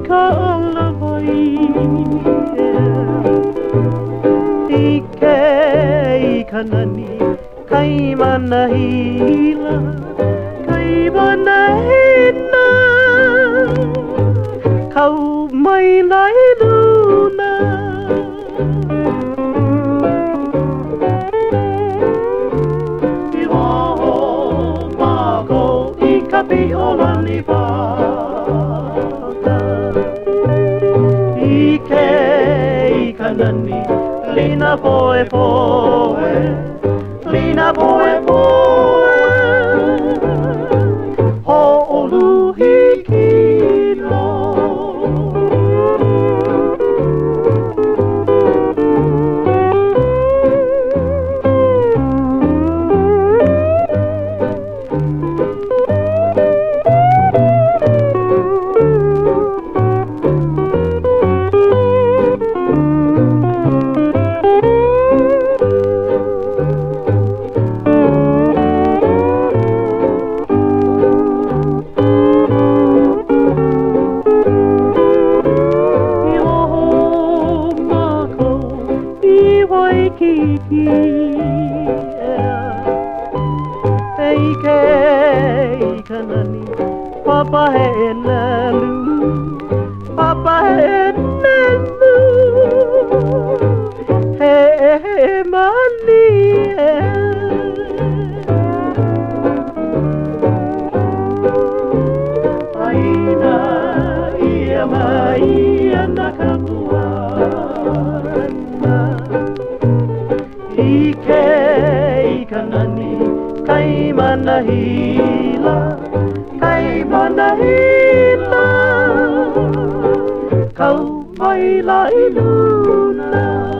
Kanani kai manahila kai manahina kau mai lai luna I waho mako I kapi olani pata I kanani Lina poe poe, lina poe poe, ho'olu hikino. Ei kanani Papa he nalu Papa he nalu He mani Aina ia mai nakapuana Ike kanani kai manahila kau mai lai luna